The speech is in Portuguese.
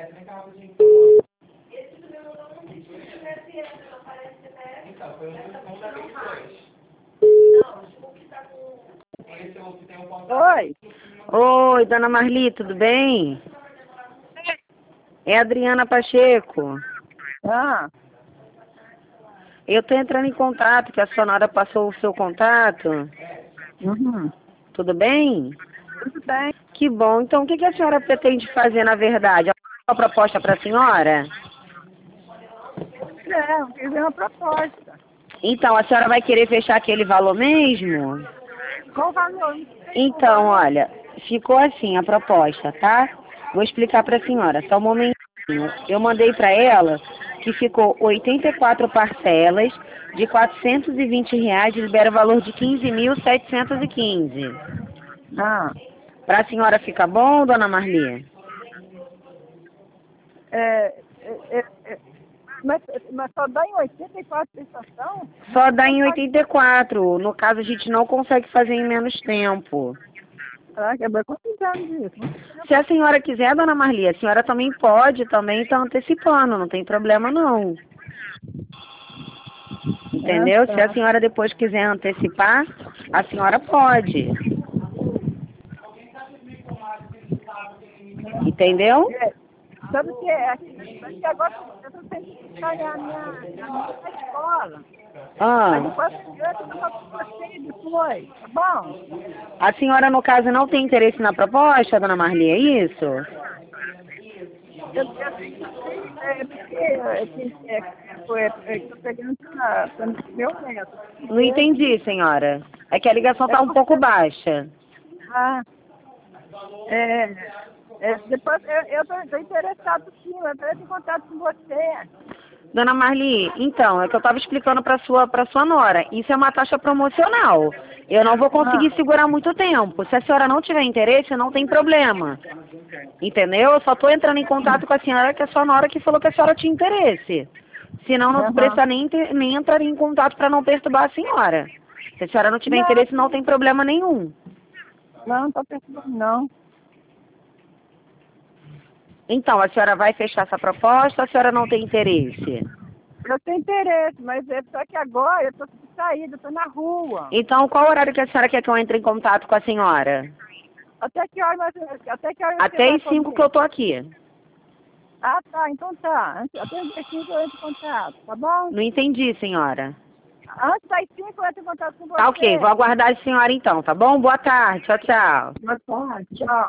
Então, foi um da depois. Oi. Oi, dona Marli, tudo bem? É a Adriana Pacheco. Ah, Eu tô entrando em contato, que a senhora passou o seu contato. uhum. Tudo bem? Tudo bem. Que bom. Então, o que a senhora pretende fazer, na verdade? Uma proposta para a senhora? Eu fiz uma proposta. Então, a senhora vai querer fechar aquele valor mesmo? Qual o valor? Então, olha, ficou assim a proposta, tá? Vou explicar para a senhora, só um momentinho. Eu mandei para ela que ficou 84 parcelas de R$ 420, libera o valor de 15.715. Ah, Para a senhora fica bom, dona Marli? é, mas só dá em 84 prestação? Só dá em 84. No caso, a gente não consegue fazer em menos tempo. Ah, que é bem complicado isso. Se a senhora quiser, dona Marli, a senhora também pode também estar antecipando, não tem problema não. Entendeu? Ah, Se a tá. senhora depois quiser antecipar, a senhora pode. Entendeu? É, sabe o que é? Porque agora eu estou tentando pagar a minha escola. Aí Ah, depois eu vou fazer você depois, tá bom? a senhora, no caso, não tem interesse na proposta, dona Marli, é isso? Eu sei, estou pegando para meu neto. Não entendi, senhora. É que a ligação É está um porque, pouco baixa. ah, depois eu estou interessado sim, eu estou em contato com você. Dona Marli, então, é que eu estava explicando para sua nora. Isso é uma taxa promocional. Eu não vou Ah, conseguir segurar muito tempo. Se a senhora não tiver interesse, não tem problema. Entendeu? Eu só estou entrando em contato com a senhora, que é a sua nora que falou que a senhora tinha interesse. Senão não aham. precisa nem entrar em contato para não perturbar a senhora. Se a senhora não tiver Não, interesse, não tem problema nenhum. não estou percebendo, não. Então, a senhora vai fechar essa proposta ou a senhora não tem interesse? Eu tenho interesse, mas é só que agora eu estou de saída, estou na rua. Então, qual horário que a senhora quer que eu entre em contato com a senhora? Até que hora, até que hora você Até vai as 5 que eu poder? tô aqui. Ah, tá, então tá. Até as 5 eu entro em contato, tá bom? Não entendi, senhora. Antes das 5 eu entro em contato com Tá ok, vou você. aguardar a senhora então, tá bom? Boa tarde, tchau, tchau. Boa tarde, tchau.